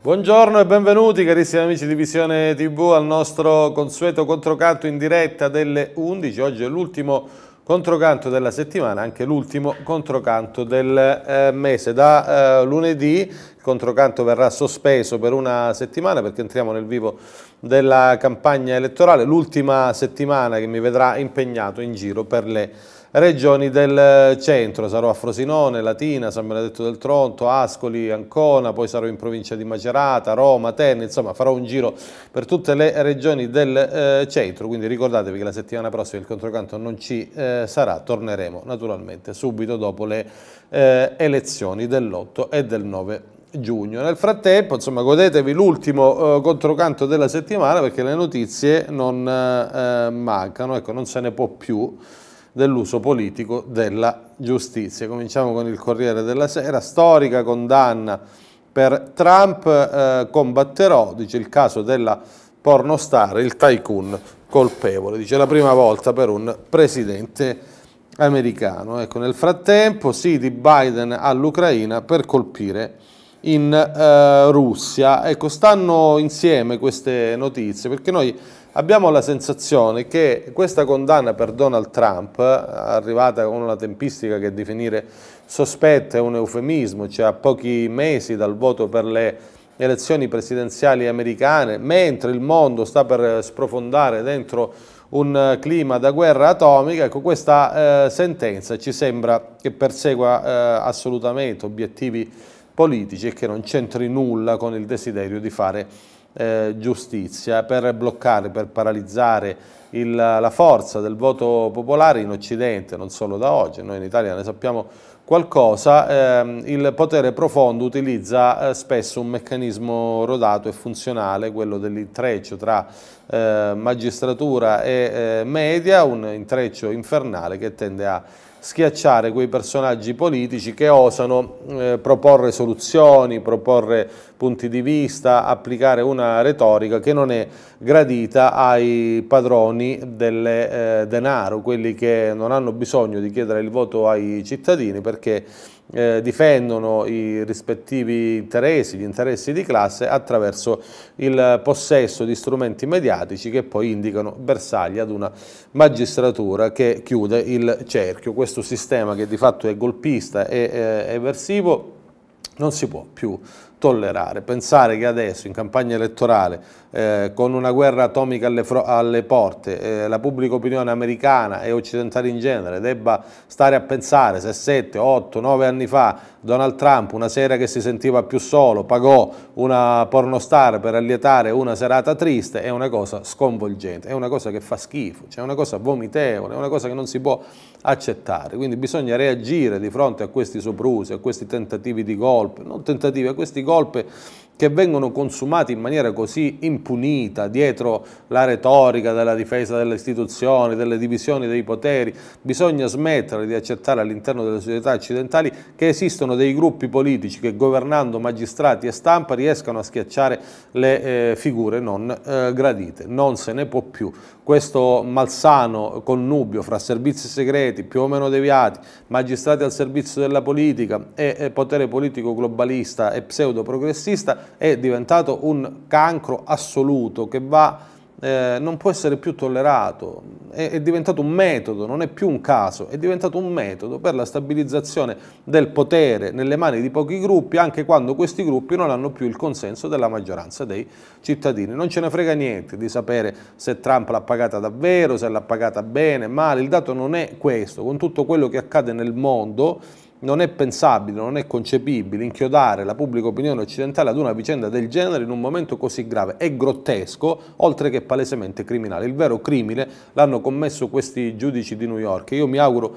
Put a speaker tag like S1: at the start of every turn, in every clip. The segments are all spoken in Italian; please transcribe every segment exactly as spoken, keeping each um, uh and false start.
S1: Buongiorno e benvenuti carissimi amici di Visione tivù al nostro consueto controcanto in diretta delle undici. Oggi è l'ultimo controcanto della settimana, anche l'ultimo controcanto del eh, mese. Da eh, lunedì il controcanto verrà sospeso per una settimana perché entriamo nel vivo della campagna elettorale, l'ultima settimana che mi vedrà impegnato in giro per le regioni del centro. Sarò a Frosinone, Latina, San Benedetto del Tronto, Ascoli, Ancona, poi sarò in provincia di Macerata, Roma, Terni, insomma farò un giro per tutte le regioni del eh, centro, quindi ricordatevi che la settimana prossima il controcanto non ci eh, sarà, torneremo naturalmente subito dopo le eh, elezioni dell'otto e del nove giugno. Nel frattempo, insomma, godetevi l'ultimo eh, controcanto della settimana perché le notizie non eh, mancano, ecco, non se ne può più dell'uso politico della giustizia. Cominciamo con il Corriere della Sera. Storica condanna per Trump, eh, combatterò, dice il caso della pornostar, il tycoon colpevole, dice la prima volta per un presidente americano. Ecco, nel frattempo sì di Biden all'Ucraina per colpire in eh, Russia. Ecco, stanno insieme queste notizie perché noi abbiamo la sensazione che questa condanna per Donald Trump, arrivata con una tempistica che definire sospetta è un eufemismo, cioè a pochi mesi dal voto per le elezioni presidenziali americane, mentre il mondo sta per sprofondare dentro un clima da guerra atomica, ecco, questa eh, sentenza ci sembra che persegua eh, assolutamente obiettivi politici e che non c'entri nulla con il desiderio di fare Eh, giustizia, per bloccare, per paralizzare il, la forza del voto popolare in Occidente, non solo da oggi, noi in Italia ne sappiamo qualcosa. Eh, il potere profondo utilizza eh, spesso un meccanismo rodato e funzionale, quello dell'intreccio tra eh, magistratura e eh, media, un intreccio infernale che tende a schiacciare quei personaggi politici che osano eh, proporre soluzioni, proporre punti di vista, applicare una retorica che non è gradita ai padroni del eh, denaro, quelli che non hanno bisogno di chiedere il voto ai cittadini perché eh, difendono i rispettivi interessi, gli interessi di classe attraverso il possesso di strumenti mediatici che poi indicano bersagli ad una magistratura che chiude il cerchio. Questo sistema che di fatto è golpista e eh, eversivo non si può più tollerare. Pensare che adesso in campagna elettorale eh, con una guerra atomica alle, alle porte eh, la pubblica opinione americana e occidentale in genere debba stare a pensare se sette, otto, nove anni fa Donald Trump, una sera che si sentiva più solo, pagò una pornostar per allietare una serata triste, è una cosa sconvolgente, è una cosa che fa schifo, cioè è una cosa vomitevole, è una cosa che non si può accettare. Quindi bisogna reagire di fronte a questi soprusi, a questi tentativi di golpe, non tentativi, a questi golpe che vengono consumati in maniera così impunita dietro la retorica della difesa delle istituzioni, delle divisioni dei poteri. Bisogna smettere di accettare all'interno delle società occidentali che esistono dei gruppi politici che governando magistrati e stampa riescano a schiacciare le eh, figure non eh, gradite. Non se ne può più. Questo malsano connubio fra servizi segreti più o meno deviati, magistrati al servizio della politica e, e potere politico globalista e pseudo progressista è diventato un cancro assoluto che va, eh, non può essere più tollerato, è, è diventato un metodo, non è più un caso, è diventato un metodo per la stabilizzazione del potere nelle mani di pochi gruppi, anche quando questi gruppi non hanno più il consenso della maggioranza dei cittadini. Non ce ne frega niente di sapere se Trump l'ha pagata davvero, se l'ha pagata bene, male, il dato non è questo. Con tutto quello che accade nel mondo non è pensabile, non è concepibile inchiodare la pubblica opinione occidentale ad una vicenda del genere in un momento così grave. È grottesco, oltre che palesemente criminale. Il vero crimine l'hanno commesso questi giudici di New York. Io mi auguro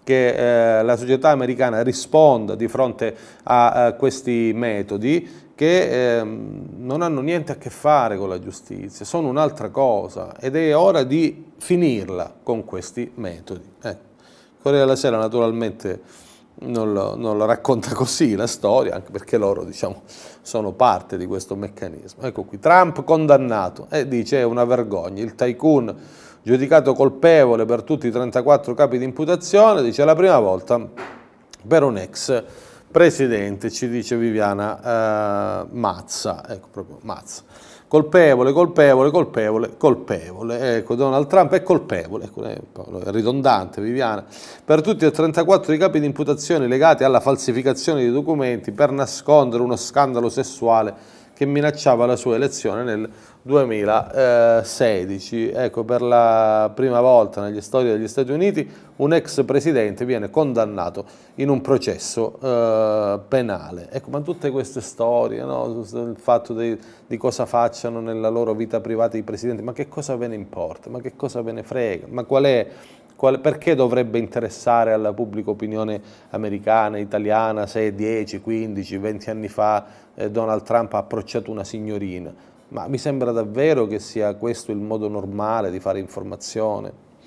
S1: che eh, la società americana risponda di fronte a, a questi metodi che eh, non hanno niente a che fare con la giustizia, sono un'altra cosa ed è ora di finirla con questi metodi. Ecco. Corriere della Sera naturalmente Non lo, non lo racconta così la storia, anche perché loro, diciamo, sono parte di questo meccanismo. Ecco qui, Trump condannato e dice è una vergogna, il tycoon giudicato colpevole per tutti i trentaquattro capi di imputazione, dice la prima volta per un ex presidente, ci dice Viviana eh, Mazza, ecco proprio Mazza. Colpevole, colpevole, colpevole, colpevole. Ecco, Donald Trump è colpevole, ecco, è ridondante, Viviana. Per tutti e trentaquattro i capi di imputazione legati alla falsificazione di documenti per nascondere uno scandalo sessuale che minacciava la sua elezione nel duemilasedici. Ecco, per la prima volta nella storia degli Stati Uniti un ex presidente viene condannato in un processo eh, penale. Ecco, ma tutte queste storie, no? Il fatto di, di cosa facciano nella loro vita privata i presidenti, ma che cosa ve ne importa? Ma che cosa ve ne frega? Ma qual è... Qual, perché dovrebbe interessare alla pubblica opinione americana, italiana, se dieci, quindici, venti anni fa eh, Donald Trump ha approcciato una signorina? Ma mi sembra davvero che sia questo il modo normale di fare informazione?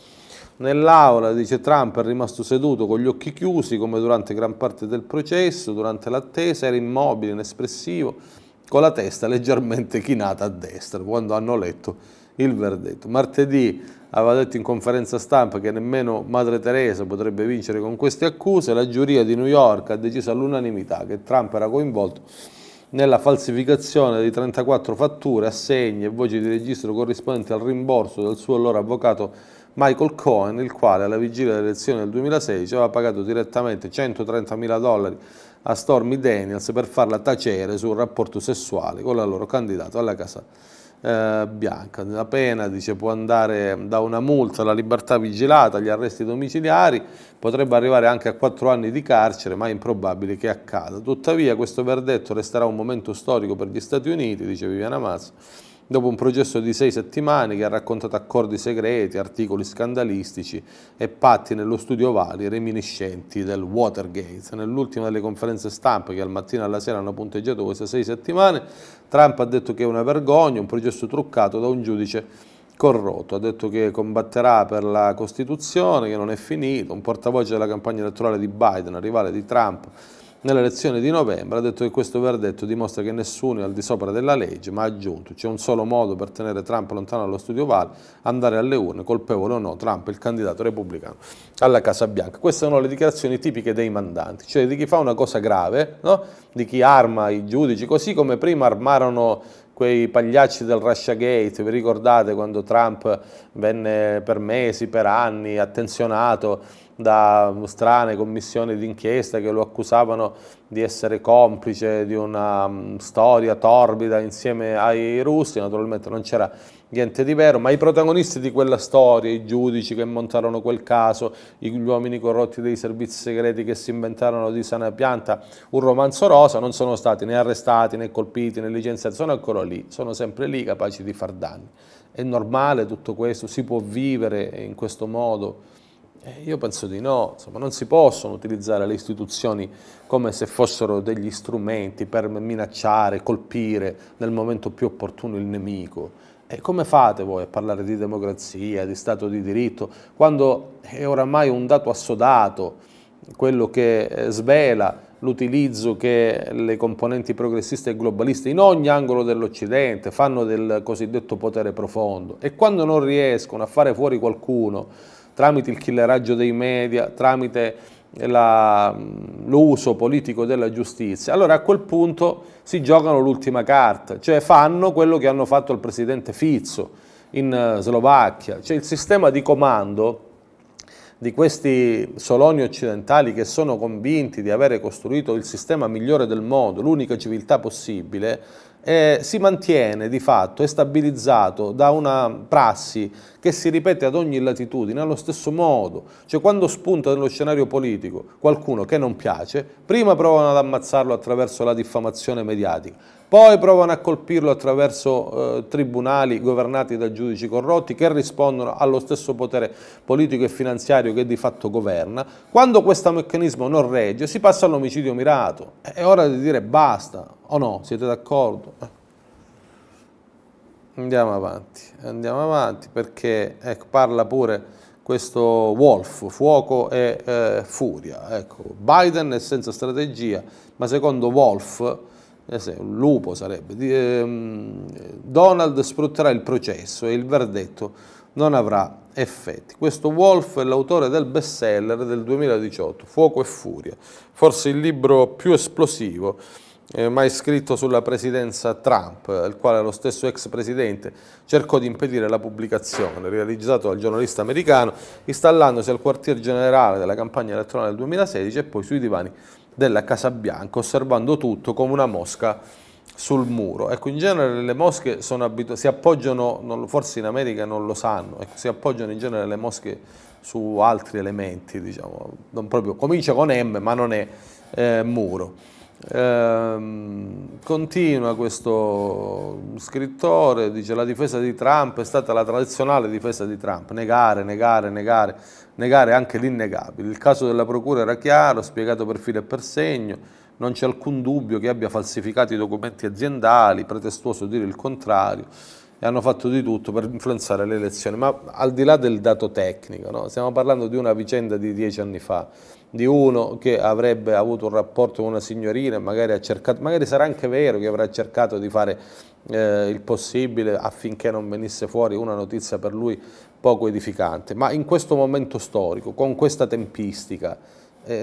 S1: Nell'aula, dice Trump, è rimasto seduto con gli occhi chiusi come durante gran parte del processo, durante l'attesa, era immobile, inespressivo, con la testa leggermente chinata a destra quando hanno letto il verdetto. Martedì aveva detto in conferenza stampa che nemmeno Madre Teresa potrebbe vincere con queste accuse. La giuria di New York ha deciso all'unanimità che Trump era coinvolto nella falsificazione di trentaquattro fatture, assegni e voci di registro corrispondenti al rimborso del suo allora avvocato Michael Cohen, il quale alla vigilia delle elezioni del duemilasedici aveva pagato direttamente centotrentamila dollari a Stormy Daniels per farla tacere su un rapporto sessuale con la loro candidato alla Casa eh, Bianca. La pena, dice, può andare da una multa alla libertà vigilata agli arresti domiciliari, potrebbe arrivare anche a quattro anni di carcere, ma è improbabile che accada. Tuttavia questo verdetto resterà un momento storico per gli Stati Uniti, dice Viviana Mazza, dopo un processo di sei settimane che ha raccontato accordi segreti, articoli scandalistici e patti nello studio Ovale reminiscenti del Watergate. Nell'ultima delle conferenze stampa che al mattino e alla sera hanno punteggiato queste sei settimane, Trump ha detto che è una vergogna, un processo truccato da un giudice corrotto. Ha detto che combatterà per la Costituzione, che non è finito. Un portavoce della campagna elettorale di Biden, rivale di Trump, nelle elezioni di novembre, ha detto che questo verdetto dimostra che nessuno è al di sopra della legge, ma ha aggiunto: c'è un solo modo per tenere Trump lontano dallo studio Ovale, andare alle urne, colpevole o no, Trump è il candidato repubblicano alla Casa Bianca. Queste sono le dichiarazioni tipiche dei mandanti, cioè di chi fa una cosa grave, no? Di chi arma i giudici, così come prima armarono quei pagliacci del Russiagate. Vi ricordate quando Trump venne per mesi, per anni attenzionato da strane commissioni d'inchiesta che lo accusavano di essere complice di una um, storia torbida insieme ai russi? Naturalmente non c'era niente di vero, ma i protagonisti di quella storia, i giudici che montarono quel caso, gli uomini corrotti dei servizi segreti che si inventarono di sana pianta un romanzo rosa, non sono stati né arrestati né colpiti né licenziati, sono ancora lì, sono sempre lì capaci di far danni. È normale tutto questo? Si può vivere in questo modo? Io penso di no. Insomma, non si possono utilizzare le istituzioni come se fossero degli strumenti per minacciare, colpire nel momento più opportuno il nemico. E come fate voi a parlare di democrazia, di Stato di diritto, quando è oramai un dato assodato quello che svela l'utilizzo che le componenti progressiste e globaliste in ogni angolo dell'Occidente fanno del cosiddetto potere profondo, e quando non riescono a fare fuori qualcuno tramite il killeraggio dei media, tramite l'uso politico della giustizia, allora a quel punto si giocano l'ultima carta, cioè fanno quello che hanno fatto il presidente Fico in Slovacchia, cioè il sistema di comando di questi soloni occidentali che sono convinti di avere costruito il sistema migliore del mondo, l'unica civiltà possibile, eh, si mantiene di fatto, è stabilizzato da una prassi che si ripete ad ogni latitudine allo stesso modo. Cioè quando spunta nello scenario politico qualcuno che non piace, prima provano ad ammazzarlo attraverso la diffamazione mediatica, poi provano a colpirlo attraverso eh, tribunali governati da giudici corrotti che rispondono allo stesso potere politico e finanziario che di fatto governa. Quando questo meccanismo non regge, si passa all'omicidio mirato. È ora di dire basta, o no? Siete d'accordo? Andiamo avanti, andiamo avanti perché ecco, parla pure questo Wolf, fuoco e eh, furia. Ecco, Biden è senza strategia, ma secondo Wolf, eh, un lupo sarebbe, ehm, Donald sfrutterà il processo e il verdetto non avrà effetti. Questo Wolf è l'autore del bestseller del duemiladiciotto, Fuoco e Furia, forse il libro più esplosivo eh, mai scritto sulla presidenza Trump, il quale lo stesso ex presidente cercò di impedire la pubblicazione, realizzato dal giornalista americano, installandosi al quartier generale della campagna elettorale del duemilasedici e poi sui divani della Casa Bianca, osservando tutto come una mosca sul muro. Ecco, in genere le mosche sono abituate, si appoggiano, non, forse in America non lo sanno, ecco, si appoggiano in genere le mosche su altri elementi, diciamo, non proprio, comincia con M ma non è eh, muro. Eh, continua questo scrittore, dice: la difesa di Trump è stata la tradizionale difesa di Trump, negare, negare, negare, negare anche l'innegabile. Il caso della procura era chiaro, spiegato per filo e per segno. Non c'è alcun dubbio che abbia falsificato i documenti aziendali, pretestuoso dire il contrario, e hanno fatto di tutto per influenzare le elezioni. Ma al di là del dato tecnico, no? Stiamo parlando di una vicenda di dieci anni fa, di uno che avrebbe avuto un rapporto con una signorina e magari ha cercato, magari sarà anche vero che avrà cercato di fare eh, il possibile affinché non venisse fuori una notizia per lui poco edificante. Ma in questo momento storico, con questa tempistica, è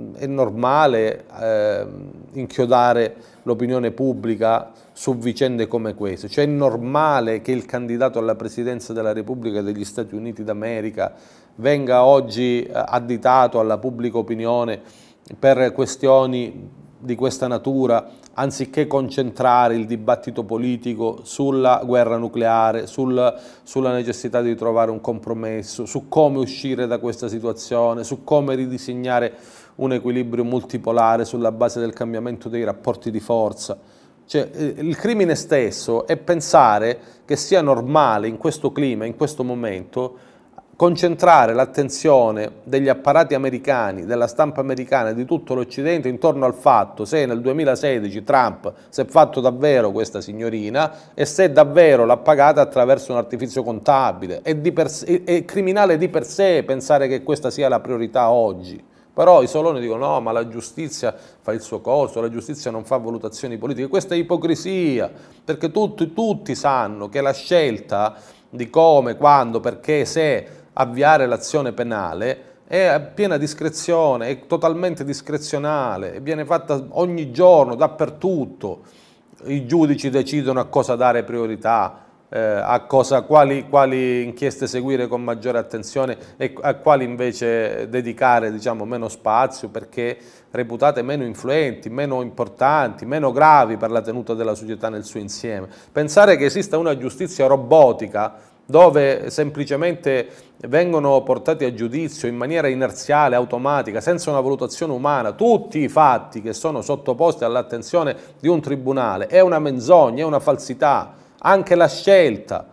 S1: normale eh, inchiodare l'opinione pubblica su vicende come queste, cioè è normale che il candidato alla presidenza della Repubblica degli Stati Uniti d'America venga oggi eh, additato alla pubblica opinione per questioni di questa natura, anziché concentrare il dibattito politico sulla guerra nucleare, sul, sulla necessità di trovare un compromesso, su come uscire da questa situazione, su come ridisegnare un equilibrio multipolare sulla base del cambiamento dei rapporti di forza. Cioè, il crimine stesso è pensare che sia normale in questo clima, in questo momento, concentrare l'attenzione degli apparati americani, della stampa americana e di tutto l'Occidente intorno al fatto se nel duemilasedici Trump si è fatto davvero questa signorina e se davvero l'ha pagata attraverso un artificio contabile. È, di per sé, è criminale di per sé pensare che questa sia la priorità oggi. Però i soloni dicono no, ma la giustizia fa il suo corso, la giustizia non fa valutazioni politiche. Questa è ipocrisia, perché tutti, tutti sanno che la scelta di come, quando, perché, se avviare l'azione penale è a piena discrezione, è totalmente discrezionale, viene fatta ogni giorno, dappertutto. I giudici decidono a cosa dare priorità, eh, a cosa, quali, quali inchieste seguire con maggiore attenzione e a quali invece dedicare, diciamo, meno spazio perché reputate meno influenti, meno importanti, meno gravi per la tenuta della società nel suo insieme. Pensare che esista una giustizia robotica dove semplicemente vengono portati a giudizio in maniera inerziale, automatica, senza una valutazione umana, tutti i fatti che sono sottoposti all'attenzione di un tribunale, è una menzogna, è una falsità. Anche la scelta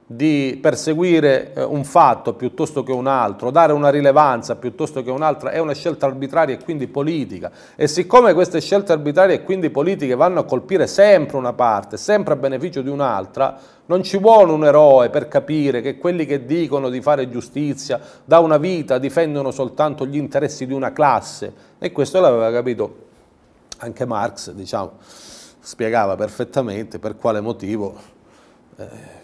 S1: di perseguire un fatto piuttosto che un altro, dare una rilevanza piuttosto che un'altra, è una scelta arbitraria e quindi politica. E siccome queste scelte arbitrarie e quindi politiche vanno a colpire sempre una parte, sempre a beneficio di un'altra, non ci vuole un eroe per capire che quelli che dicono di fare giustizia da una vita difendono soltanto gli interessi di una classe. E questo l'aveva capito anche Marx, diciamo, spiegava perfettamente per quale motivo eh,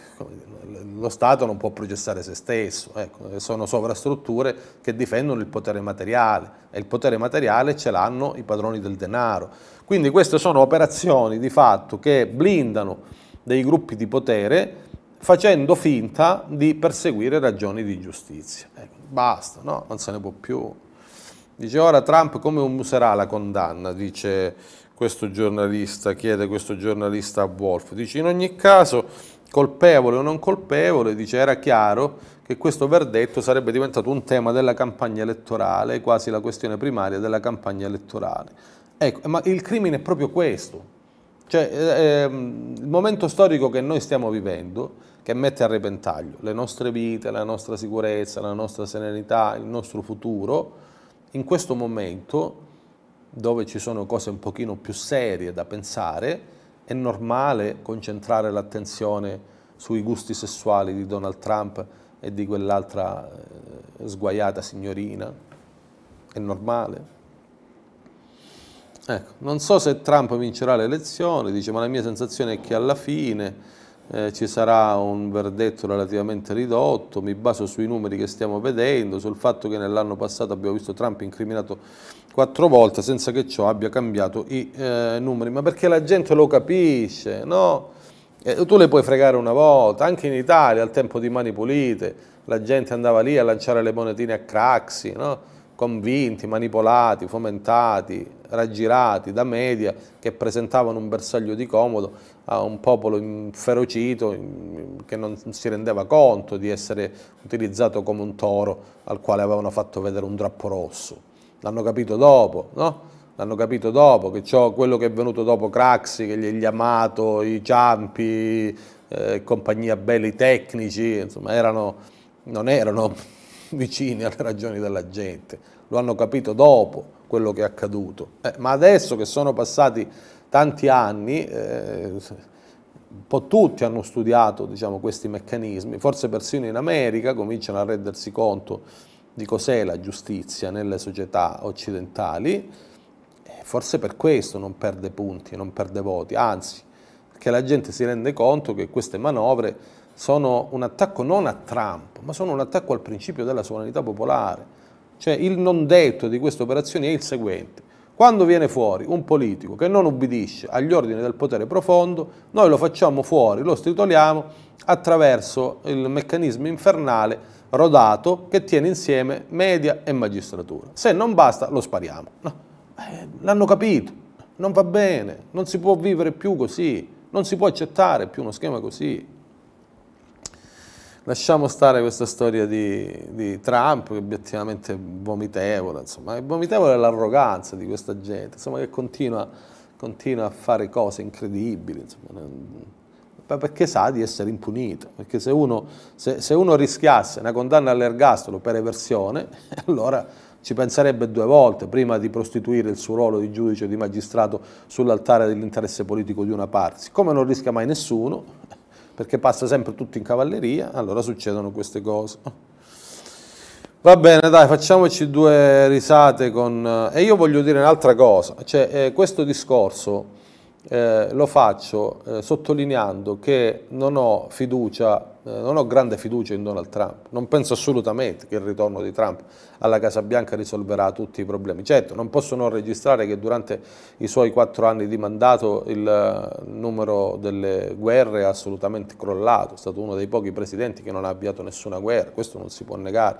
S1: lo Stato non può processare se stesso, ecco, sono sovrastrutture che difendono il potere materiale e il potere materiale ce l'hanno i padroni del denaro. Quindi queste sono operazioni di fatto che blindano dei gruppi di potere facendo finta di perseguire ragioni di giustizia. Ecco, basta, no? Non se ne può più. Dice ora Trump come userà la condanna, dice questo giornalista, chiede questo giornalista a Wolf. Dice in ogni caso colpevole o non colpevole, dice era chiaro che questo verdetto sarebbe diventato un tema della campagna elettorale, quasi la questione primaria della campagna elettorale. Ecco, ma il crimine è proprio questo, cioè eh, il momento storico che noi stiamo vivendo, che mette a repentaglio le nostre vite, la nostra sicurezza, la nostra serenità, il nostro futuro, in questo momento dove ci sono cose un pochino più serie da pensare, è normale concentrare l'attenzione sui gusti sessuali di Donald Trump e di quell'altra eh, sguaiata signorina? È normale? Ecco, non so se Trump vincerà le elezioni, dice, ma la mia sensazione è che alla fine eh, ci sarà un verdetto relativamente ridotto, mi baso sui numeri che stiamo vedendo, sul fatto che nell'anno passato abbiamo visto Trump incriminato quattro volte senza che ciò abbia cambiato i eh, numeri, ma perché la gente lo capisce, no? Eh, tu le puoi fregare una volta, anche in Italia al tempo di Mani Pulite, la gente andava lì a lanciare le monetine a Craxi, no? Convinti, manipolati, fomentati, raggirati da media che presentavano un bersaglio di comodo a un popolo inferocito che non si rendeva conto di essere utilizzato come un toro al quale avevano fatto vedere un drappo rosso. L'hanno capito dopo, no? L'hanno capito dopo, che ciò, quello che è venuto dopo Craxi, che gli Amato, i Ciampi, eh, compagnia belli tecnici, insomma, erano, non erano vicini alle ragioni della gente, lo hanno capito dopo quello che è accaduto. Eh, ma adesso che sono passati tanti anni, eh, un po' tutti hanno studiato, diciamo, questi meccanismi, forse persino in America cominciano a rendersi conto di cos'è la giustizia nelle società occidentali, e forse per questo non perde punti, non perde voti, anzi, perché la gente si rende conto che queste manovre sono un attacco non a Trump, ma sono un attacco al principio della sovranità popolare. Cioè il non detto di queste operazioni è il seguente: quando viene fuori un politico che non ubbidisce agli ordini del potere profondo, noi lo facciamo fuori, lo stritoliamo attraverso il meccanismo infernale rodato che tiene insieme media e magistratura. Se non basta, lo spariamo. No. Eh, l'hanno capito, non va bene, non si può vivere più così, non si può accettare più uno schema così. Lasciamo stare questa storia di, di Trump, che obiettivamente è vomitevole, insomma, è vomitevole l'arroganza di questa gente, insomma, che continua, continua a fare cose incredibili, insomma, perché sa di essere impunito, perché se uno, se, se uno rischiasse una condanna all'ergastolo per eversione, allora ci penserebbe due volte prima di prostituire il suo ruolo di giudice o di magistrato sull'altare dell'interesse politico di una parte. Siccome non rischia mai nessuno, perché passa sempre tutto in cavalleria, allora succedono queste cose. Va bene, dai, facciamoci due risate con... E io voglio dire un'altra cosa, cioè eh, questo discorso eh, lo faccio eh, sottolineando che non ho fiducia, eh, non ho grande fiducia in Donald Trump, non penso assolutamente che il ritorno di Trump alla Casa Bianca risolverà tutti i problemi. Certo, non posso non registrare che durante i suoi quattro anni di mandato il numero delle guerre è assolutamente crollato, è stato uno dei pochi presidenti che non ha avviato nessuna guerra, questo non si può negare.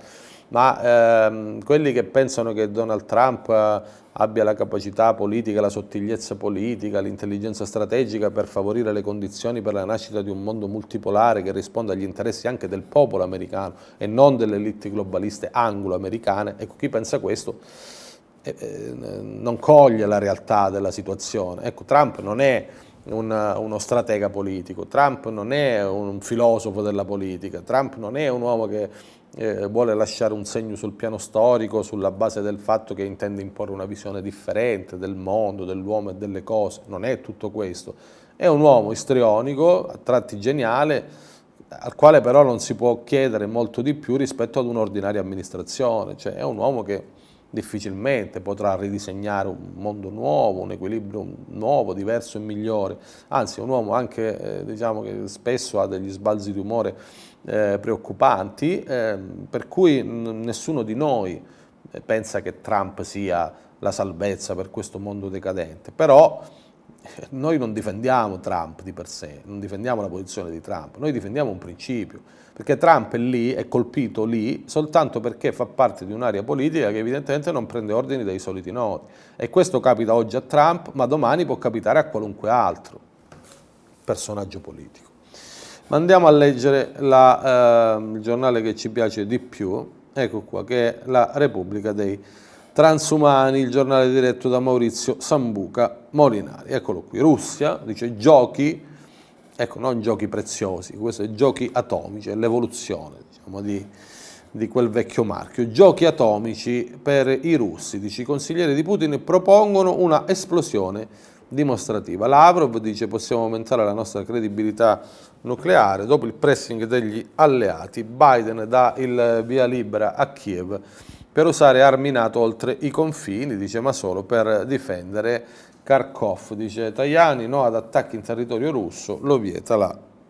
S1: Ma ehm, quelli che pensano che Donald Trump eh, abbia la capacità politica, la sottigliezza politica, l'intelligenza strategica per favorire le condizioni per la nascita di un mondo multipolare che risponda agli interessi anche del popolo americano e non delle elite globaliste anglo-americane, ecco, chi pensa questo eh, eh, non coglie la realtà della situazione. Ecco, Trump non è un, uno stratega politico, Trump non è un filosofo della politica, Trump non è un uomo che Eh, vuole lasciare un segno sul piano storico sulla base del fatto che intende imporre una visione differente del mondo, dell'uomo e delle cose. Non è tutto questo, è un uomo istrionico, a tratti geniale, al quale però non si può chiedere molto di più rispetto ad un'ordinaria amministrazione, cioè è un uomo che difficilmente potrà ridisegnare un mondo nuovo, un equilibrio nuovo, diverso e migliore, anzi è un uomo anche eh, diciamo che spesso ha degli sbalzi di umore Eh, preoccupanti, eh, per cui nessuno di noi pensa che Trump sia la salvezza per questo mondo decadente, però eh, noi non difendiamo Trump di per sé, non difendiamo la posizione di Trump, noi difendiamo un principio, perché Trump è lì, è colpito lì soltanto perché fa parte di un'area politica che evidentemente non prende ordini dai soliti noti, e questo capita oggi a Trump, ma domani può capitare a qualunque altro personaggio politico. Ma andiamo a leggere la, eh, il giornale che ci piace di più, ecco qua, che è la Repubblica dei Transumani, il giornale diretto da Maurizio Sambuca Molinari. Eccolo qui, Russia, dice giochi, ecco, non giochi preziosi, questo è giochi atomici, è l'evoluzione, diciamo, di, di quel vecchio marchio. Giochi atomici per i russi, dice, i consiglieri di Putin propongono una esplosione dimostrativa. Lavrov dice possiamo aumentare la nostra credibilità nucleare dopo il pressing degli alleati. Biden dà il via libera a Kiev per usare armi NATO oltre i confini, dice, ma solo per difendere Kharkov. Dice Tajani no ad attacchi in territorio russo, lo vieta la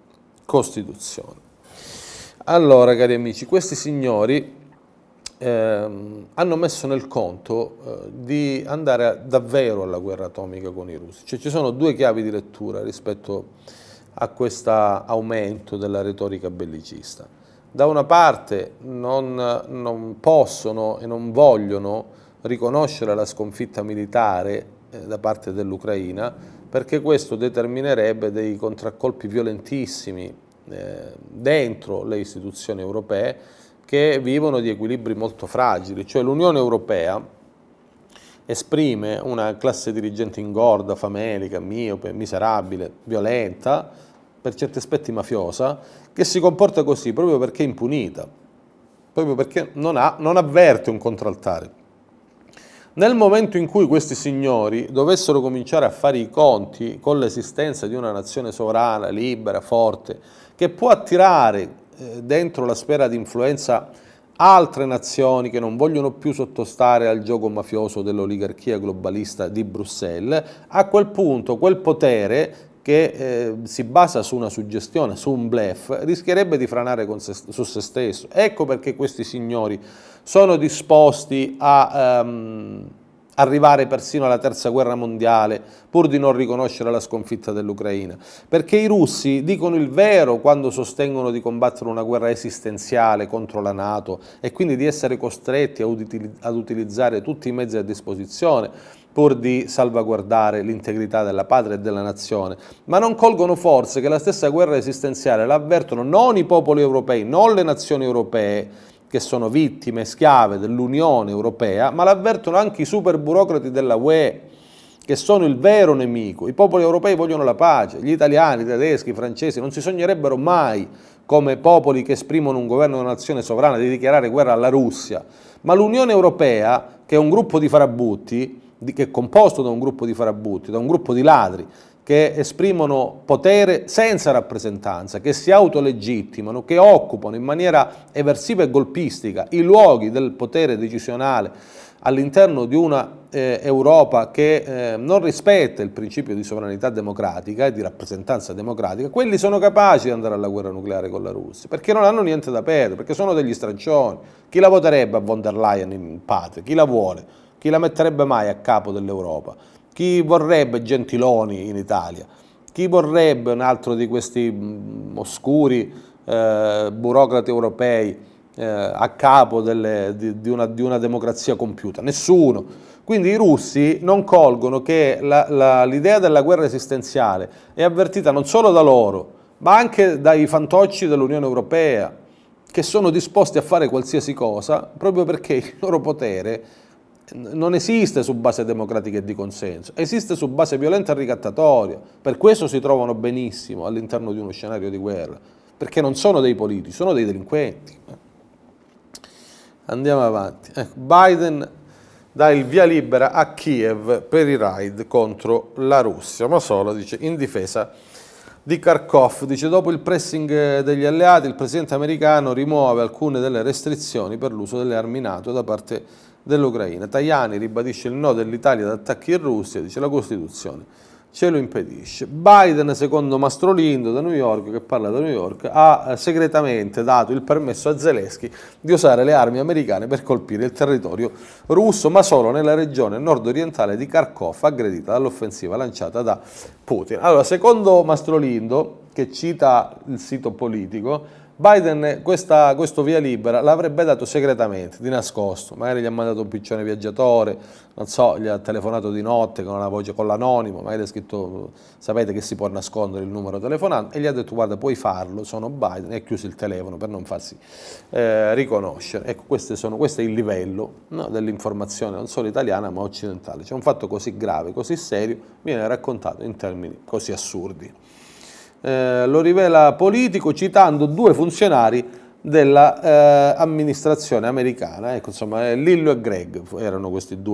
S1: Costituzione. Allora, cari amici, questi signori eh, hanno messo nel conto eh, di andare davvero alla guerra atomica con i russi. Cioè, ci sono due chiavi di lettura rispetto a questo aumento della retorica bellicista. Da una parte non, non possono e non vogliono riconoscere la sconfitta militare eh, da parte dell'Ucraina, perché questo determinerebbe dei contraccolpi violentissimi eh, dentro le istituzioni europee che vivono di equilibri molto fragili. Cioè l'Unione Europea esprime una classe dirigente ingorda, famelica, miope, miserabile, violenta, per certi aspetti mafiosa, che si comporta così proprio perché è impunita, proprio perché non, ha, non avverte un contraltare. Nel momento in cui questi signori dovessero cominciare a fare i conti con l'esistenza di una nazione sovrana, libera, forte, che può attirare eh, dentro la sfera di influenza altre nazioni che non vogliono più sottostare al gioco mafioso dell'oligarchia globalista di Bruxelles, a quel punto quel potere che eh, si basa su una suggestione, su un bluff, rischierebbe di franare con se, su se stesso. Ecco perché questi signori sono disposti a ehm, arrivare persino alla terza guerra mondiale pur di non riconoscere la sconfitta dell'Ucraina, perché i russi dicono il vero quando sostengono di combattere una guerra esistenziale contro la NATO e quindi di essere costretti ad utilizzare tutti i mezzi a disposizione pur di salvaguardare l'integrità della patria e della nazione, ma non colgono forse che la stessa guerra esistenziale la avvertono non i popoli europei, non le nazioni europee, che sono vittime, schiave dell'Unione Europea, ma l'avvertono anche i super burocrati della U E, che sono il vero nemico. I popoli europei vogliono la pace, gli italiani, i tedeschi, i francesi non si sognerebbero mai, come popoli che esprimono un governo di una nazione sovrana, di dichiarare guerra alla Russia, ma l'Unione Europea, che è un gruppo di farabutti, che è composto da un gruppo di farabutti, da un gruppo di ladri, che esprimono potere senza rappresentanza, che si autolegittimano, che occupano in maniera eversiva e golpistica i luoghi del potere decisionale all'interno di una eh, Europa che eh, non rispetta il principio di sovranità democratica e di rappresentanza democratica, quelli sono capaci di andare alla guerra nucleare con la Russia, perché non hanno niente da perdere, perché sono degli straccioni. Chi la voterebbe a von der Leyen in patria? Chi la vuole? Chi la metterebbe mai a capo dell'Europa? Chi vorrebbe Gentiloni in Italia? Chi vorrebbe un altro di questi mh, oscuri eh, burocrati europei eh, a capo delle, di, di, una, di una democrazia compiuta? Nessuno. Quindi i russi non colgono che l'idea della guerra esistenziale è avvertita non solo da loro, ma anche dai fantocci dell'Unione Europea, che sono disposti a fare qualsiasi cosa proprio perché il loro potere non esiste su base democratica e di consenso, esiste su base violenta e ricattatoria. Per questo si trovano benissimo all'interno di uno scenario di guerra, perché non sono dei politici, sono dei delinquenti. Andiamo avanti. Ecco, Biden dà il via libera a Kiev per i raid contro la Russia, ma solo, dice, in difesa di Kharkov. Dice, dopo il pressing degli alleati, il presidente americano rimuove alcune delle restrizioni per l'uso delle armi NATO da parte dell'Ucraina. Tajani ribadisce il no dell'Italia ad attacchi in Russia, dice la Costituzione ce lo impedisce. Biden, secondo Mastrolindo da New York, che parla da New York, ha segretamente dato il permesso a Zelensky di usare le armi americane per colpire il territorio russo, ma solo nella regione nord-orientale di Kharkov, aggredita dall'offensiva lanciata da Putin. Allora, secondo Mastrolindo, che cita il sito Politico, Biden questa, questo via libera l'avrebbe dato segretamente, di nascosto, magari gli ha mandato un piccione viaggiatore, non so, gli ha telefonato di notte con una voce, con l'anonimo, magari ha scritto, sapete che si può nascondere il numero telefonando, e gli ha detto guarda puoi farlo, sono Biden, e ha chiuso il telefono per non farsi eh, riconoscere. Ecco, queste sono, questo è il livello, no, dell'informazione non solo italiana ma occidentale. C'è un fatto così grave, così serio, viene raccontato in termini così assurdi. Eh, lo rivela Politico citando due funzionari dell'amministrazione eh, americana, ecco, insomma, Lillo e Greg erano questi due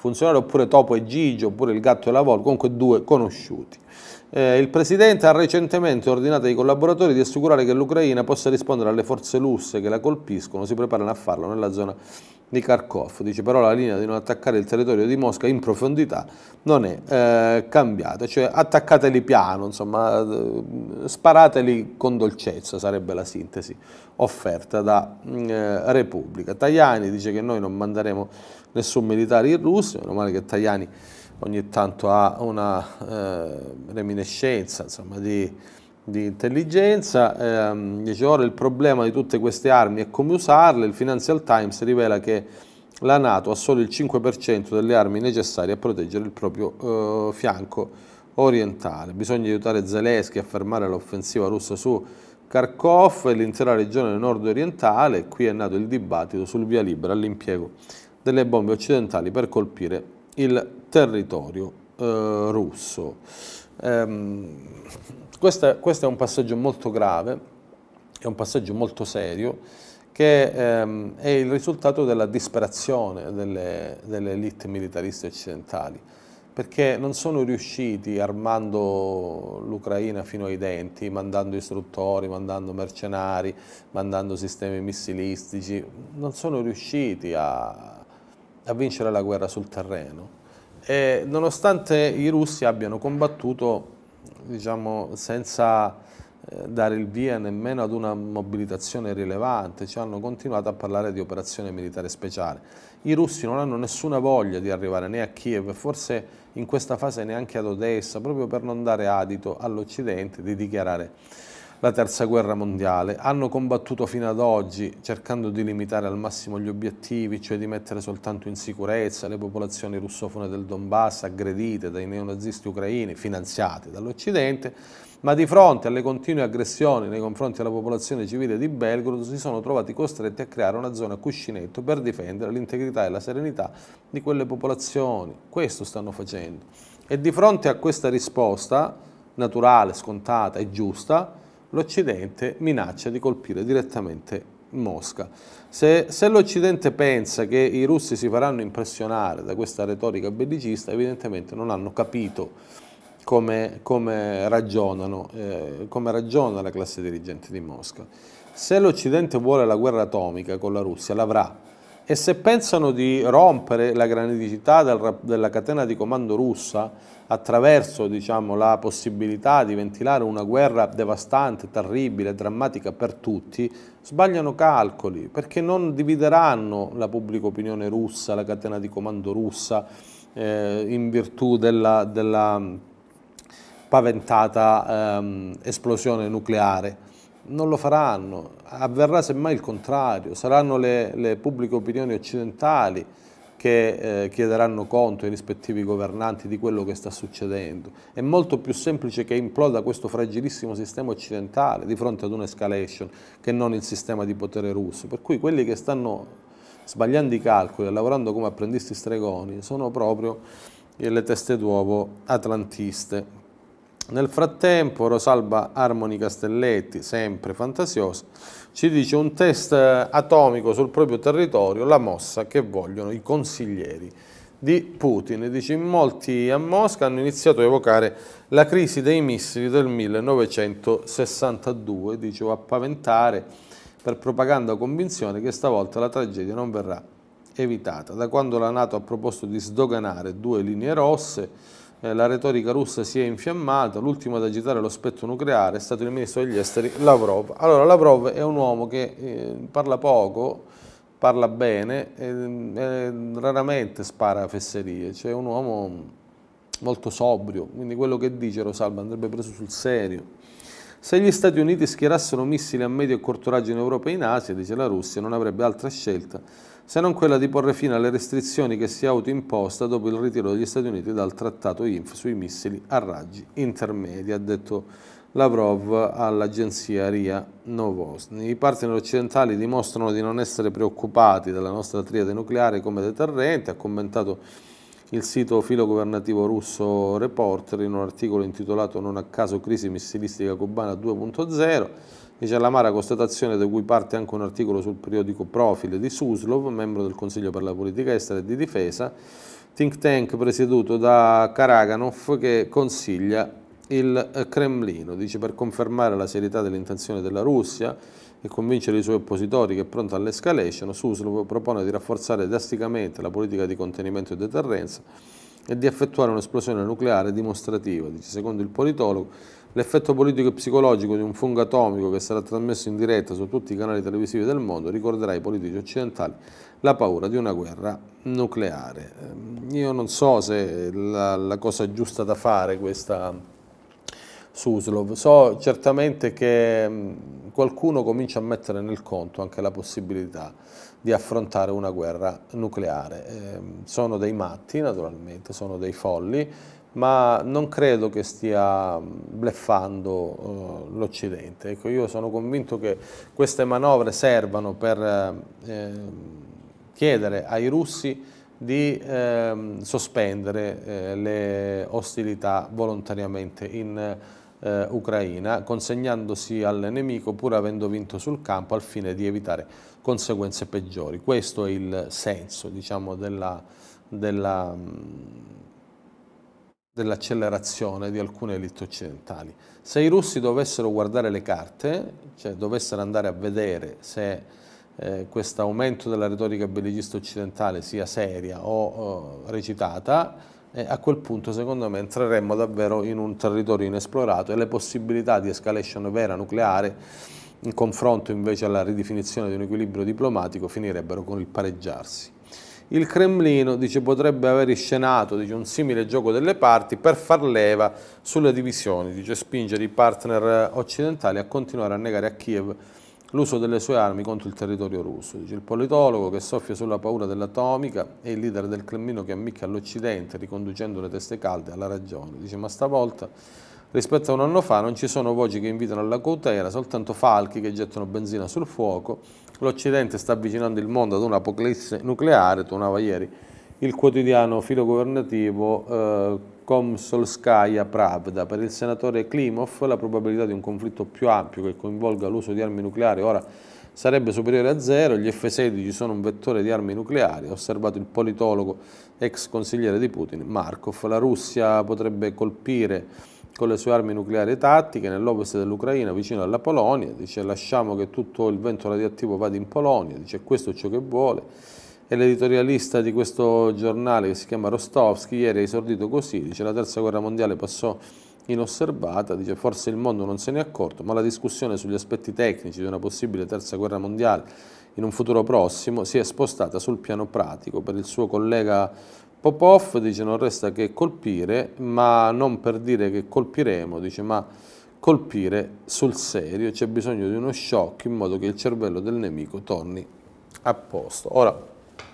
S1: funzionario, oppure Topo e Gigi, oppure il gatto e la volpe, comunque due conosciuti. Eh, il Presidente ha recentemente ordinato ai collaboratori di assicurare che l'Ucraina possa rispondere alle forze russe che la colpiscono, si preparano a farlo nella zona di Kharkov. Dice però la linea di non attaccare il territorio di Mosca in profondità non è eh, cambiata, cioè attaccateli piano, insomma, eh, sparateli con dolcezza, sarebbe la sintesi offerta da eh, Repubblica. Tajani dice che noi non manderemo nessun militare in Russia, meno male che Tajani ogni tanto ha una eh, reminiscenza, insomma, di, di intelligenza. Eh, dice ora il problema di tutte queste armi è come usarle. Il Financial Times rivela che la NATO ha solo il cinque per cento delle armi necessarie a proteggere il proprio eh, fianco orientale. Bisogna aiutare Zelensky a fermare l'offensiva russa su Kharkov e l'intera regione nord-orientale. Qui è nato il dibattito sul via libera all'impiego delle bombe occidentali per colpire il territorio eh, russo. Ehm, questo, questo è un passaggio molto grave, è un passaggio molto serio, che ehm, è il risultato della disperazione delle, delle elite militariste occidentali, perché non sono riusciti, armando l'Ucraina fino ai denti, mandando istruttori, mandando mercenari, mandando sistemi missilistici, non sono riusciti a a vincere la guerra sul terreno, e nonostante i russi abbiano combattuto, diciamo, senza eh, dare il via nemmeno ad una mobilitazione rilevante, ci hanno continuato a parlare di operazione militare speciale. I russi non hanno nessuna voglia di arrivare né a Kiev, forse in questa fase neanche ad Odessa, proprio per non dare adito all'Occidente di dichiarare la terza guerra mondiale. Hanno combattuto fino ad oggi cercando di limitare al massimo gli obiettivi, cioè di mettere soltanto in sicurezza le popolazioni russofone del Donbass aggredite dai neonazisti ucraini, finanziati dall'Occidente, ma di fronte alle continue aggressioni nei confronti della popolazione civile di Belgorod si sono trovati costretti a creare una zona cuscinetto per difendere l'integrità e la serenità di quelle popolazioni. Questo stanno facendo. E di fronte a questa risposta naturale, scontata e giusta, l'Occidente minaccia di colpire direttamente Mosca. Se, se l'Occidente pensa che i russi si faranno impressionare da questa retorica bellicista, evidentemente non hanno capito come, come, ragionano, eh, come ragiona la classe dirigente di Mosca. Se l'Occidente vuole la guerra atomica con la Russia, l'avrà. E se pensano di rompere la graniticità del, della catena di comando russa attraverso, diciamo, la possibilità di ventilare una guerra devastante, terribile, drammatica per tutti, sbagliano calcoli, perché non divideranno la pubblica opinione russa, la catena di comando russa, eh, in virtù della, della paventata ehm, esplosione nucleare. Non lo faranno, avverrà semmai il contrario, saranno le, le pubbliche opinioni occidentali che eh, chiederanno conto ai rispettivi governanti di quello che sta succedendo. È molto più semplice che imploda questo fragilissimo sistema occidentale di fronte ad un'escalation che non il sistema di potere russo, per cui quelli che stanno sbagliando i calcoli e lavorando come apprendisti stregoni sono proprio le teste d'uovo atlantiste. Nel frattempo Rosalba Armoni Castelletti, sempre fantasiosa, ci dice un test atomico sul proprio territorio, la mossa che vogliono i consiglieri di Putin. Dice in molti a Mosca hanno iniziato a evocare la crisi dei missili del millenovecentosessantadue, dice, a paventare per propaganda o convinzione che stavolta la tragedia non verrà evitata. Da quando la NATO ha proposto di sdoganare due linee rosse, la retorica russa si è infiammata, l'ultimo ad agitare lo spettro nucleare è stato il ministro degli esteri Lavrov. Allora, Lavrov è un uomo che eh, parla poco, parla bene, e, e raramente spara fesserie, cioè è un uomo molto sobrio, quindi quello che dice Rosalba andrebbe preso sul serio. Se gli Stati Uniti schierassero missili a medio e corto raggio in Europa e in Asia, dice la Russia, non avrebbe altra scelta se non quella di porre fine alle restrizioni che si è autoimposta dopo il ritiro degli Stati Uniti dal trattato I N F sui missili a raggi intermedi, ha detto Lavrov all'agenzia R I A Novosti. I partner occidentali dimostrano di non essere preoccupati della nostra triade nucleare come deterrente, ha commentato il sito filogovernativo russo Reporter in un articolo intitolato non a caso Crisi missilistica cubana due punto zero. Dice l'amara constatazione da cui parte anche un articolo sul periodico Profil di Suslov, membro del Consiglio per la politica estera e di difesa, think tank presieduto da Karaganov che consiglia il Cremlino, dice, per confermare la serietà delle intenzioni della Russia e convincere i suoi oppositori che è pronta all'escalation. Suslov propone di rafforzare drasticamente la politica di contenimento e deterrenza e di effettuare un'esplosione nucleare dimostrativa. Dice, secondo il politologo, l'effetto politico e psicologico di un fungo atomico che sarà trasmesso in diretta su tutti i canali televisivi del mondo ricorderà ai politici occidentali la paura di una guerra nucleare. Io non so se la, la cosa giusta da fare questa Suslov, so certamente che qualcuno comincia a mettere nel conto anche la possibilità di affrontare una guerra nucleare. Eh, sono dei matti naturalmente, sono dei folli, ma non credo che stia bluffando eh, l'Occidente. Ecco, io sono convinto che queste manovre servano per eh, chiedere ai russi di eh, sospendere eh, le ostilità volontariamente in eh, Ucraina, consegnandosi al nemico pur avendo vinto sul campo al fine di evitare conseguenze peggiori. Questo è il senso, diciamo, della, della, dell'accelerazione di alcune elite occidentali. Se i russi dovessero guardare le carte, cioè dovessero andare a vedere se eh, questo aumento della retorica bellicista occidentale sia seria o, o recitata, e a quel punto secondo me entreremmo davvero in un territorio inesplorato e le possibilità di escalation vera nucleare in confronto invece alla ridefinizione di un equilibrio diplomatico finirebbero con il pareggiarsi. Il Cremlino, dice, potrebbe aver inscenato, dice, un simile gioco delle parti per far leva sulle divisioni, dice, spingere i partner occidentali a continuare a negare a Kiev l'uso delle sue armi contro il territorio russo. Dice, il politologo che soffia sulla paura dell'atomica e il leader del Cremlino che ammicca all'Occidente riconducendo le teste calde alla ragione. Dice, ma stavolta rispetto a un anno fa non ci sono voci che invitano alla cautela, soltanto falchi che gettano benzina sul fuoco. L'Occidente sta avvicinando il mondo ad un'apocalisse nucleare, tornava ieri il quotidiano filogovernativo eh, Komsomolskaya Pravda. Per il senatore Klimov la probabilità di un conflitto più ampio che coinvolga l'uso di armi nucleari ora sarebbe superiore a zero, gli F sedici sono un vettore di armi nucleari, ha osservato il politologo ex consigliere di Putin Markov. La Russia potrebbe colpire con le sue armi nucleari tattiche nell'ovest dell'Ucraina vicino alla Polonia, dice, lasciamo che tutto il vento radioattivo vada in Polonia, dice, questo è ciò che vuole. E l'editorialista di questo giornale che si chiama Rostovsky ieri ha esordito così, dice, la terza guerra mondiale passò inosservata, dice, forse il mondo non se ne è accorto, ma la discussione sugli aspetti tecnici di una possibile terza guerra mondiale in un futuro prossimo si è spostata sul piano pratico. Per il suo collega Popov, dice, non resta che colpire, ma non per dire che colpiremo, dice, ma colpire sul serio, c'è bisogno di uno shock in modo che il cervello del nemico torni a posto. Ora,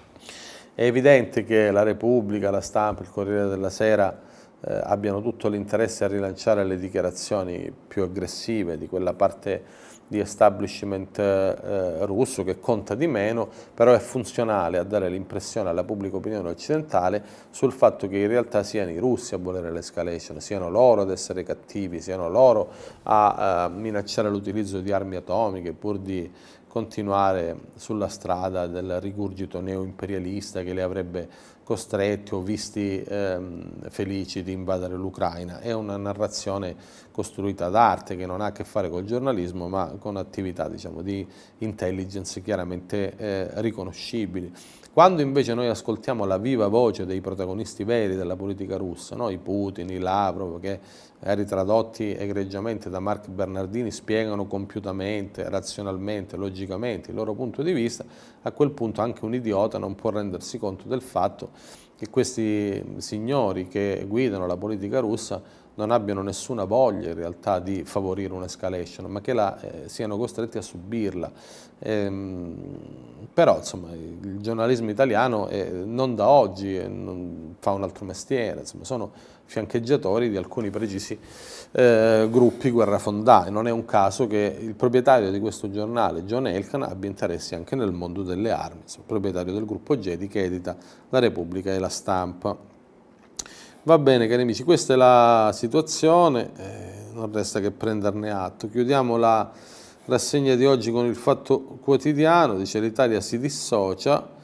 S1: è evidente che la Repubblica, la Stampa, il Corriere della Sera eh, abbiano tutto l'interesse a rilanciare le dichiarazioni più aggressive di quella parte di establishment eh, russo che conta di meno, però è funzionale a dare l'impressione alla pubblica opinione occidentale sul fatto che in realtà siano i russi a volere l'escalation, siano loro ad essere cattivi, siano loro a, a minacciare l'utilizzo di armi atomiche pur di continuare sulla strada del rigurgito neoimperialista che li avrebbe costretti o visti ehm, felici di invadere l'Ucraina. È una narrazione costruita d'arte che non ha a che fare col giornalismo ma con attività, diciamo, di intelligence chiaramente eh, riconoscibili. Quando invece noi ascoltiamo la viva voce dei protagonisti veri della politica russa, no? I Putin, i Lavrov, che eh, ritradotti egregiamente da Marc Bernardini spiegano compiutamente, razionalmente, logicamente il loro punto di vista, a quel punto anche un idiota non può rendersi conto del fatto che questi signori che guidano la politica russa non abbiano nessuna voglia in realtà di favorire un'escalation, ma che la, eh, siano costretti a subirla. Ehm, però insomma il giornalismo italiano eh, non da oggi eh, non fa un altro mestiere, insomma, sono fiancheggiatori di alcuni precisi eh, gruppi guerrafondai. Non è un caso che il proprietario di questo giornale, John Elkann, abbia interessi anche nel mondo delle armi, insomma, proprietario del gruppo Gedi che edita La Repubblica e La Stampa. Va bene cari amici, questa è la situazione, eh, non resta che prenderne atto. Chiudiamo la rassegna di oggi con il Fatto Quotidiano, dice l'Italia si dissocia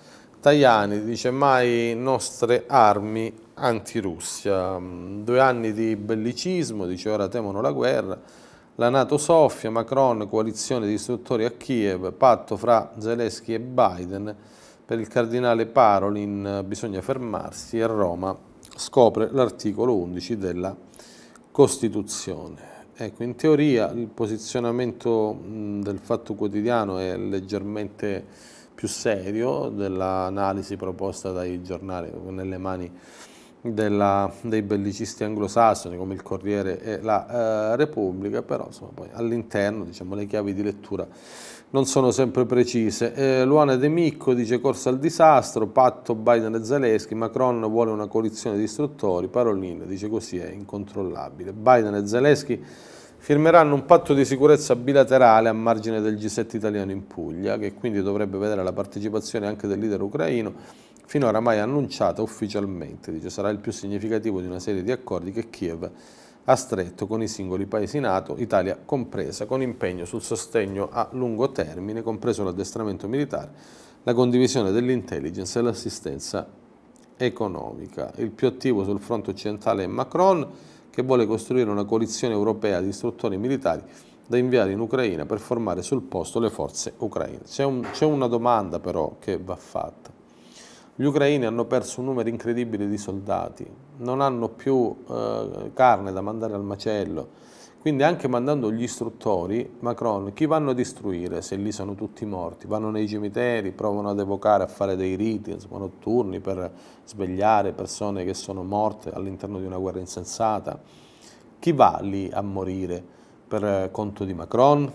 S1: Tajani dice mai nostre armi anti-Russia. Due anni di bellicismo, dice ora temono la guerra. La NATO soffia, Macron, coalizione di istruttori a Kiev, patto fra Zelensky e Biden. Per il cardinale Parolin bisogna fermarsi e Roma scopre l'articolo undici della Costituzione. Ecco, in teoria il posizionamento del Fatto Quotidiano è leggermente più serio dell'analisi proposta dai giornali nelle mani della, dei bellicisti anglosassoni come il Corriere e la eh, Repubblica, però insomma, poi all'interno diciamo, le chiavi di lettura non sono sempre precise. Eh, Luana De Micco dice corsa al disastro, patto Biden e Zelensky, Macron vuole una coalizione di istruttori, Parolin dice così è incontrollabile. Biden e Zelensky firmeranno un patto di sicurezza bilaterale a margine del G sette italiano in Puglia, che quindi dovrebbe vedere la partecipazione anche del leader ucraino, finora mai annunciata ufficialmente. Dice sarà il più significativo di una serie di accordi che Kiev ha stretto con i singoli paesi NATO, Italia compresa, con impegno sul sostegno a lungo termine, compreso l'addestramento militare, la condivisione dell'intelligence e l'assistenza economica. Il più attivo sul fronte occidentale è Macron, che vuole costruire una coalizione europea di istruttori militari da inviare in Ucraina per formare sul posto le forze ucraine. C'è un, c'è una domanda però che va fatta. Gli ucraini hanno perso un numero incredibile di soldati, non hanno più eh, carne da mandare al macello, quindi anche mandando gli istruttori, Macron, chi vanno a distruire se lì sono tutti morti? Vanno nei cimiteri, provano ad evocare, a fare dei riti insomma, notturni per svegliare persone che sono morte all'interno di una guerra insensata. Chi va lì a morire per conto di Macron?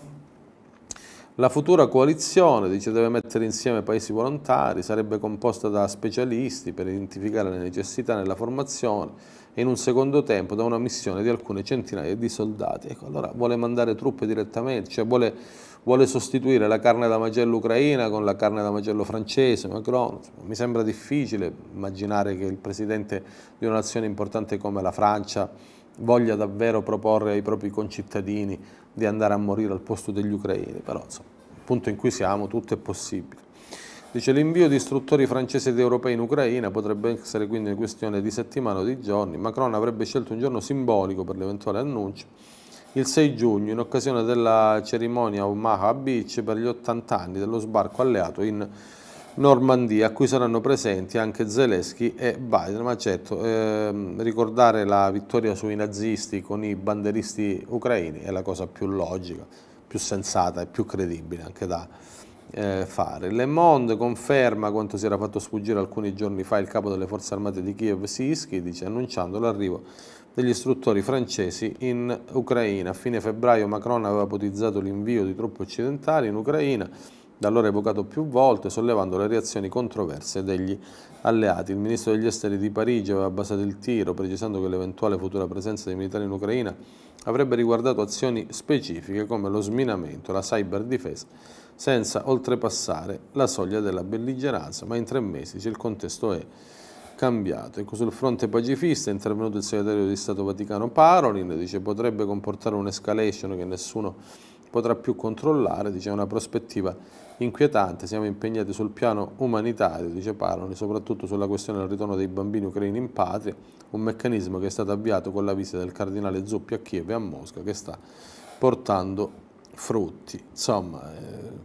S1: La futura coalizione, dice, deve mettere insieme paesi volontari, sarebbe composta da specialisti per identificare le necessità nella formazione e in un secondo tempo da una missione di alcune centinaia di soldati. Ecco, allora vuole mandare truppe direttamente, cioè vuole, vuole sostituire la carne da macello ucraina con la carne da macello francese, Macron. Mi sembra difficile immaginare che il presidente di una nazione importante come la Francia voglia davvero proporre ai propri concittadini di andare a morire al posto degli ucraini, però insomma, il punto in cui siamo, tutto è possibile. Dice l'invio di istruttori francesi ed europei in Ucraina potrebbe essere quindi una questione di settimane o di giorni. Macron avrebbe scelto un giorno simbolico per l'eventuale annuncio, il sei giugno, in occasione della cerimonia Omaha Beach per gli ottanta anni dello sbarco alleato in Normandia, a cui saranno presenti anche Zelensky e Biden, ma certo ehm, ricordare la vittoria sui nazisti con i banderisti ucraini è la cosa più logica, più sensata e più credibile anche da eh, fare. Le Monde conferma quanto si era fatto sfuggire alcuni giorni fa il capo delle forze armate di Kiev, Sisky, dice annunciando l'arrivo degli istruttori francesi in Ucraina. A fine febbraio Macron aveva ipotizzato l'invio di truppe occidentali in Ucraina, da allora evocato più volte, sollevando le reazioni controverse degli alleati. Il ministro degli esteri di Parigi aveva basato il tiro, precisando che l'eventuale futura presenza dei militari in Ucraina avrebbe riguardato azioni specifiche come lo sminamento e la cyberdifesa, senza oltrepassare la soglia della belligeranza, ma in tre mesi dice, il contesto è cambiato. Ecco, sul fronte pacifista è intervenuto il segretario di Stato Vaticano Parolin, dice potrebbe comportare un'escalation che nessuno potrà più controllare, dice una prospettiva inquietante, siamo impegnati sul piano umanitario, dice Parolin, soprattutto sulla questione del ritorno dei bambini ucraini in patria, un meccanismo che è stato avviato con la visita del cardinale Zuppi a Kiev e a Mosca che sta portando frutti. Insomma, eh,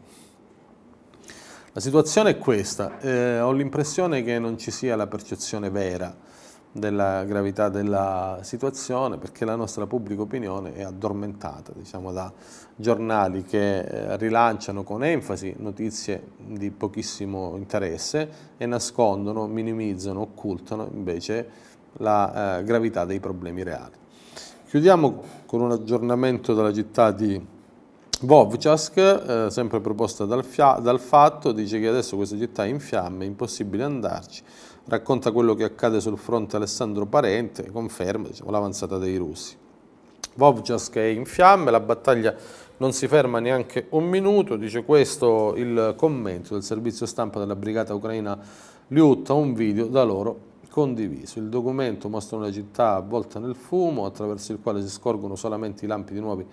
S1: la situazione è questa, eh, ho l'impressione che non ci sia la percezione vera della gravità della situazione perché la nostra pubblica opinione è addormentata, diciamo, da giornali che eh, rilanciano con enfasi notizie di pochissimo interesse e nascondono, minimizzano, occultano invece la eh, gravità dei problemi reali. Chiudiamo con un aggiornamento dalla città di Vovchansk, eh, sempre proposta dal, dal Fatto, dice che adesso questa città è in fiamme, è impossibile andarci, racconta quello che accade sul fronte Alessandro Parente, conferma diciamo, l'avanzata dei russi. Vovchansk è in fiamme, la battaglia non si ferma neanche un minuto, dice questo il commento del servizio stampa della brigata ucraina Lyuta, un video da loro condiviso. Il documento mostra una città avvolta nel fumo, attraverso il quale si scorgono solamente i lampi di nuove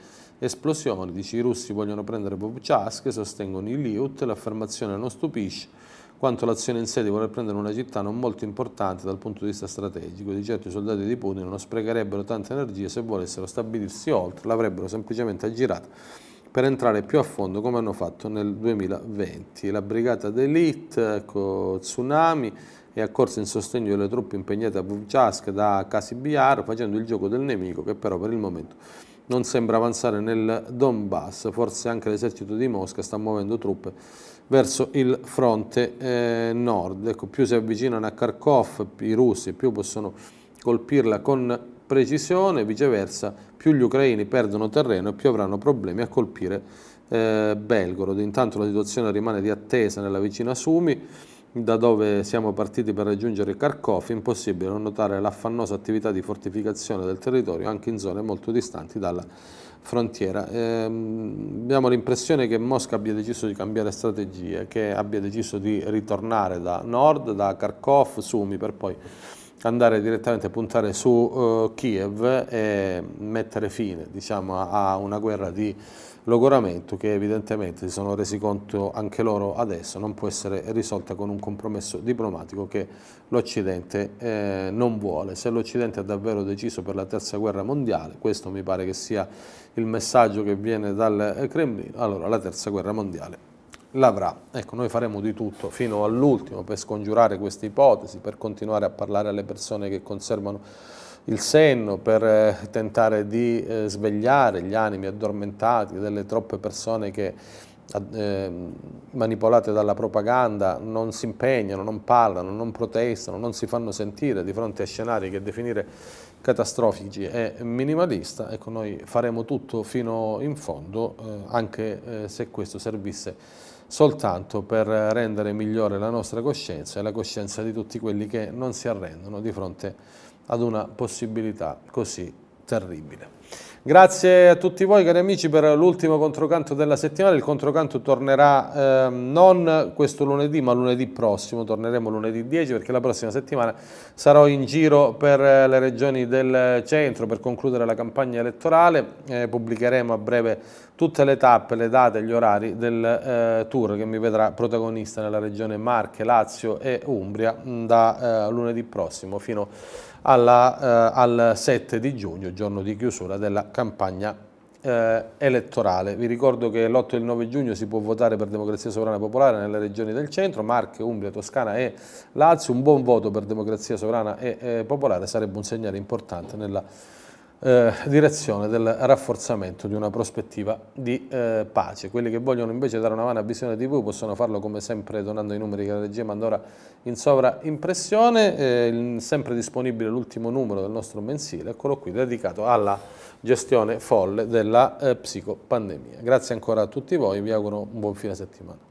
S1: esplosioni. Dice i russi vogliono prendere Vovchansk, sostengono i Lyut, l'affermazione non stupisce. quanto l'azione in sé di voler prendere una città non molto importante dal punto di vista strategico. Di certo i soldati di Putin non sprecherebbero tanta energia se volessero stabilirsi oltre, l'avrebbero semplicemente aggirata per entrare più a fondo come hanno fatto nel duemilaventi. La brigata d'élite, ecco, Tsunami, è accorsa in sostegno delle truppe impegnate a Vovchansk da Kasy-Biar, facendo il gioco del nemico che però per il momento non sembra avanzare nel Donbass. Forse anche l'esercito di Mosca sta muovendo truppe verso il fronte eh, nord. Ecco, più si avvicinano a Kharkov i russi, più possono colpirla con precisione, viceversa più gli ucraini perdono terreno e più avranno problemi a colpire eh, Belgorod. Intanto la situazione rimane di attesa nella vicina Sumi, da dove siamo partiti per raggiungere Kharkov. Impossibile non notare l'affannosa attività di fortificazione del territorio anche in zone molto distanti dalla frontiera. Eh, abbiamo l'impressione che Mosca abbia deciso di cambiare strategie, che abbia deciso di ritornare da nord, da Kharkov, Sumi, per poi andare direttamente a puntare su uh, Kiev e mettere fine, diciamo, a una guerra di logoramento che evidentemente si sono resi conto anche loro adesso non può essere risolta con un compromesso diplomatico che l'Occidente eh, non vuole. Se l'Occidente ha davvero deciso per la terza guerra mondiale, questo mi pare che sia il messaggio che viene dal Cremlino, allora la terza guerra mondiale l'avrà. Ecco, noi faremo di tutto fino all'ultimo per scongiurare queste ipotesi, per continuare a parlare alle persone che conservano il senno, per eh, tentare di eh, svegliare gli animi addormentati delle troppe persone che eh, manipolate dalla propaganda non si impegnano, non parlano, non protestano, non si fanno sentire di fronte a scenari che definire catastrofici e minimalista. Ecco, noi faremo tutto fino in fondo, eh, anche eh, se questo servisse soltanto per rendere migliore la nostra coscienza e la coscienza di tutti quelli che non si arrendono di fronte ad una possibilità così terribile. Grazie a tutti voi cari amici per l'ultimo controcanto della settimana. Il controcanto tornerà eh, non questo lunedì ma lunedì prossimo, torneremo lunedì dieci perché la prossima settimana sarò in giro per le regioni del centro per concludere la campagna elettorale. Eh, pubblicheremo a breve tutte le tappe, le date, gli orari del eh, tour che mi vedrà protagonista nella regione Marche, Lazio e Umbria da eh, lunedì prossimo fino alla, eh, al sette di giugno, giorno di chiusura della campagna eh, elettorale. Vi ricordo che l'otto e il nove giugno si può votare per Democrazia Sovrana Popolare nelle regioni del centro, Marche, Umbria, Toscana e Lazio. Un buon voto per Democrazia Sovrana e eh, Popolare sarebbe un segnale importante nella Eh, direzione del rafforzamento di una prospettiva di eh, pace. Quelli che vogliono invece dare una mano a Visione tivù possono farlo come sempre donando i numeri che la regia manda ora in sovraimpressione, eh, sempre disponibile l'ultimo numero del nostro mensile, eccolo qui, dedicato alla gestione folle della eh, psicopandemia. Grazie ancora a tutti voi, vi auguro un buon fine settimana.